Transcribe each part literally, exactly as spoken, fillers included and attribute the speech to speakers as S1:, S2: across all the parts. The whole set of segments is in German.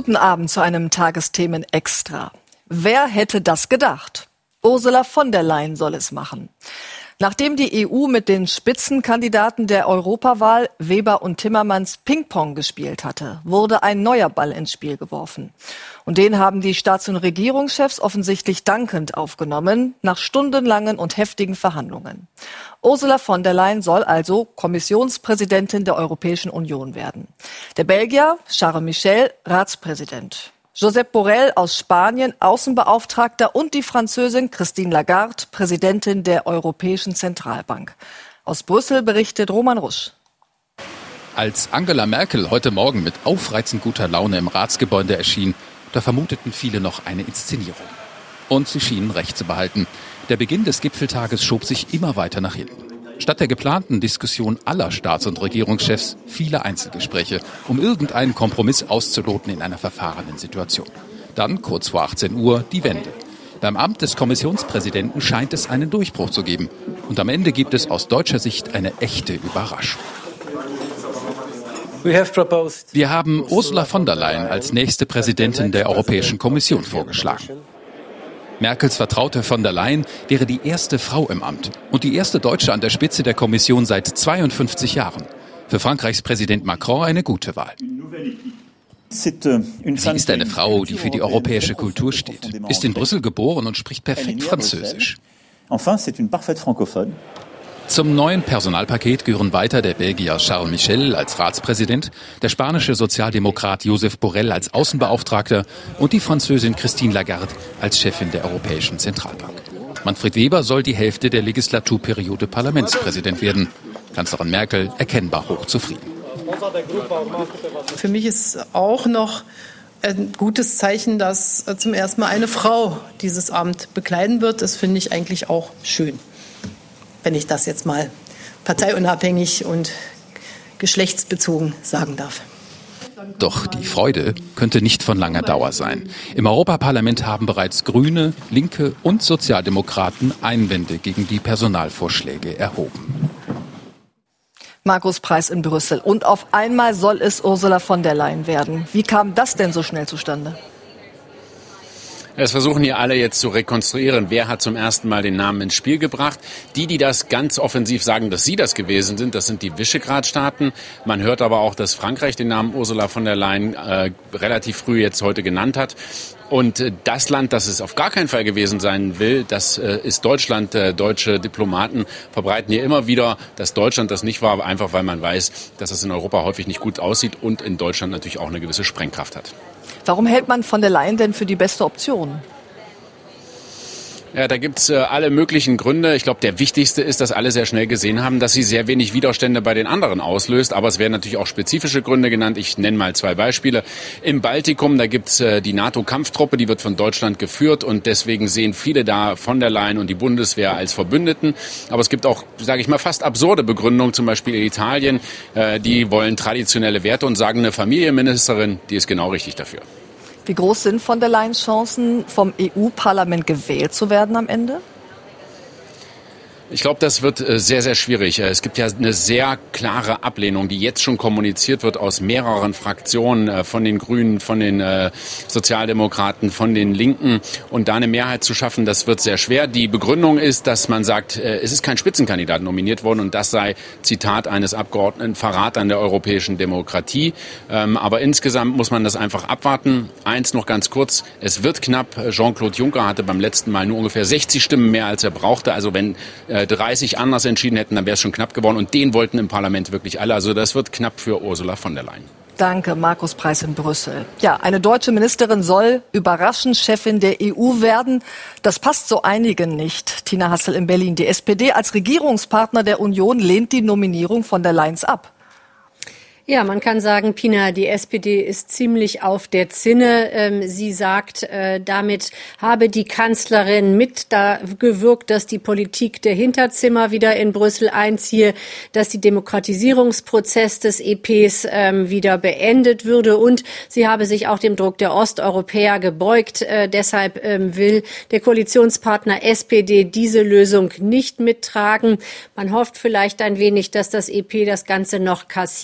S1: Guten Abend zu einem Tagesthemen Extra. Wer hätte das gedacht? Ursula von der Leyen soll es machen. Nachdem die E U mit den Spitzenkandidaten der Europawahl Weber und Timmermans Ping-Pong gespielt hatte, wurde ein neuer Ball ins Spiel geworfen. Und den haben die Staats- und Regierungschefs offensichtlich dankend aufgenommen, nach stundenlangen und heftigen Verhandlungen. Ursula von der Leyen soll also Kommissionspräsidentin der Europäischen Union werden. Der Belgier Charles Michel Ratspräsident. Josep Borrell aus Spanien, Außenbeauftragter, und die Französin Christine Lagarde, Präsidentin der Europäischen Zentralbank. Aus Brüssel berichtet Roman Rusch.
S2: Als Angela Merkel heute Morgen mit aufreizend guter Laune im Ratsgebäude erschien, da vermuteten viele noch eine Inszenierung. Und sie schienen recht zu behalten. Der Beginn des Gipfeltages schob sich immer weiter nach hinten. Statt der geplanten Diskussion aller Staats- und Regierungschefs viele Einzelgespräche, um irgendeinen Kompromiss auszuloten in einer verfahrenen Situation. Dann, kurz vor achtzehn Uhr, die Wende. Beim Amt des Kommissionspräsidenten scheint es einen Durchbruch zu geben. Und am Ende gibt es aus deutscher Sicht eine echte Überraschung. Wir haben Ursula von der Leyen als nächste Präsidentin der Europäischen Kommission vorgeschlagen. Merkels Vertraute von der Leyen wäre die erste Frau im Amt und die erste Deutsche an der Spitze der Kommission seit zweiundfünfzig Jahren. Für Frankreichs Präsident Macron eine gute Wahl. Sie ist eine Frau, die für die europäische Kultur steht, ist in Brüssel geboren und spricht perfekt Französisch. Zum neuen Personalpaket gehören weiter der Belgier Charles Michel als Ratspräsident, der spanische Sozialdemokrat Josep Borrell als Außenbeauftragter und die Französin Christine Lagarde als Chefin der Europäischen Zentralbank. Manfred Weber soll die Hälfte der Legislaturperiode Parlamentspräsident werden. Kanzlerin Merkel erkennbar hochzufrieden.
S3: Für mich ist auch noch ein gutes Zeichen, dass zum ersten Mal eine Frau dieses Amt bekleiden wird. Das finde ich eigentlich auch schön, wenn ich das jetzt mal parteiunabhängig und geschlechtsbezogen sagen darf.
S2: Doch die Freude könnte nicht von langer Dauer sein. Im Europaparlament haben bereits Grüne, Linke und Sozialdemokraten Einwände gegen die Personalvorschläge erhoben.
S1: Markus Preis in Brüssel. Und auf einmal soll es Ursula von der Leyen werden. Wie kam das denn so schnell zustande?
S4: Es versuchen hier alle jetzt zu rekonstruieren, wer hat zum ersten Mal den Namen ins Spiel gebracht. Die, die das ganz offensiv sagen, dass sie das gewesen sind, das sind die Visegrad-Staaten. Man hört aber auch, dass Frankreich den Namen Ursula von der Leyen äh, relativ früh jetzt heute genannt hat. Und äh, das Land, das es auf gar keinen Fall gewesen sein will, das äh, ist Deutschland. Äh, deutsche Diplomaten verbreiten hier immer wieder, dass Deutschland das nicht war, einfach weil man weiß, dass es in Europa häufig nicht gut aussieht und in Deutschland natürlich auch eine gewisse Sprengkraft hat.
S1: Warum hält man von der Leyen denn für die beste Option?
S4: Ja, da gibt's äh, alle möglichen Gründe. Ich glaube, der wichtigste ist, dass alle sehr schnell gesehen haben, dass sie sehr wenig Widerstände bei den anderen auslöst. Aber es werden natürlich auch spezifische Gründe genannt. Ich nenne mal zwei Beispiele. Im Baltikum, da gibt's äh, die NATO-Kampftruppe, die wird von Deutschland geführt. Und deswegen sehen viele da von der Leyen und die Bundeswehr als Verbündeten. Aber es gibt auch, sage ich mal, fast absurde Begründungen. Zum Beispiel in Italien, äh, die wollen traditionelle Werte und sagen, eine Familienministerin, die ist genau richtig dafür.
S1: Wie groß sind von der Leyen Chancen, vom E U-Parlament gewählt zu werden am Ende?
S4: Ich glaube, das wird sehr, sehr schwierig. Es gibt ja eine sehr klare Ablehnung, die jetzt schon kommuniziert wird aus mehreren Fraktionen, von den Grünen, von den Sozialdemokraten, von den Linken. Und da eine Mehrheit zu schaffen, das wird sehr schwer. Die Begründung ist, dass man sagt, es ist kein Spitzenkandidat nominiert worden und das sei, Zitat eines Abgeordneten, Verrat an der europäischen Demokratie. Aber insgesamt muss man das einfach abwarten. Eins noch ganz kurz, es wird knapp. Jean-Claude Juncker hatte beim letzten Mal nur ungefähr sechzig Stimmen mehr, als er brauchte. Also wenn dreißig anders entschieden hätten, dann wäre es schon knapp geworden. Und den wollten im Parlament wirklich alle. Also das wird knapp für Ursula von der Leyen.
S1: Danke, Markus Preis in Brüssel. Ja, eine deutsche Ministerin soll überraschend Chefin der E U werden. Das passt so einigen nicht. Tina Hassel in Berlin. Die S P D als Regierungspartner der Union lehnt die Nominierung von der Leyen ab.
S5: Ja, man kann sagen, Pina, die S P D ist ziemlich auf der Zinne. Ähm, sie sagt, äh, damit habe die Kanzlerin mit da gewirkt, dass die Politik der Hinterzimmer wieder in Brüssel einziehe, dass die Demokratisierungsprozess des E Ps ähm, wieder beendet würde und sie habe sich auch dem Druck der Osteuropäer gebeugt. Äh, deshalb ähm, will der Koalitionspartner S P D diese Lösung nicht mittragen. Man hofft vielleicht ein wenig, dass das E P das Ganze noch kassiert. Zu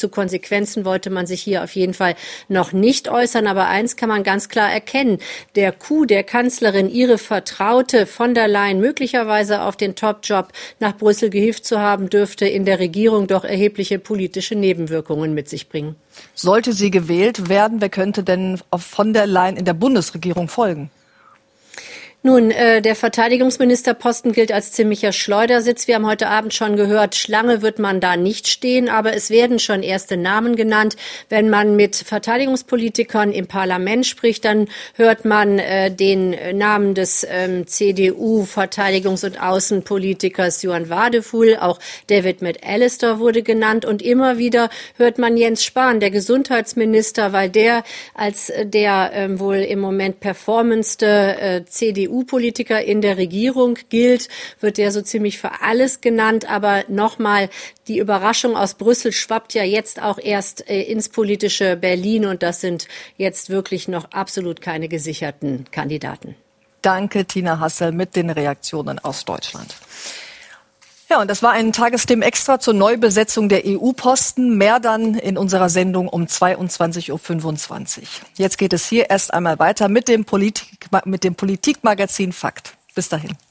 S5: Zu Konsequenzen wollte man sich hier auf jeden Fall noch nicht äußern. Aber eins kann man ganz klar erkennen. Der Coup der Kanzlerin, ihre Vertraute von der Leyen möglicherweise auf den Top-Job nach Brüssel gehievt zu haben, dürfte in der Regierung doch erhebliche politische Nebenwirkungen mit sich bringen.
S1: Sollte sie gewählt werden, wer könnte denn auf von der Leyen in der Bundesregierung folgen?
S5: Nun, äh, der Verteidigungsministerposten gilt als ziemlicher Schleudersitz. Wir haben heute Abend schon gehört, Schlange wird man da nicht stehen, aber es werden schon erste Namen genannt. Wenn man mit Verteidigungspolitikern im Parlament spricht, dann hört man äh, den Namen des ähm, C D U-Verteidigungs- und Außenpolitikers Johann Wadefuhl. Auch David McAllister wurde genannt. Und immer wieder hört man Jens Spahn, der Gesundheitsminister, weil der als der ähm, wohl im Moment performendste äh, C D U-Politiker in der Regierung gilt, wird der so ziemlich für alles genannt. Aber nochmal, die Überraschung aus Brüssel schwappt ja jetzt auch erst äh, ins politische Berlin. Und das sind jetzt wirklich noch absolut keine gesicherten Kandidaten.
S1: Danke, Tina Hassel, mit den Reaktionen aus Deutschland. Ja, und das war ein Tagesthemen extra zur Neubesetzung der E U-Posten. Mehr dann in unserer Sendung um zweiundzwanzig Uhr fünfundzwanzig. Jetzt geht es hier erst einmal weiter mit dem Politik, mit dem Politikmagazin Fakt. Bis dahin.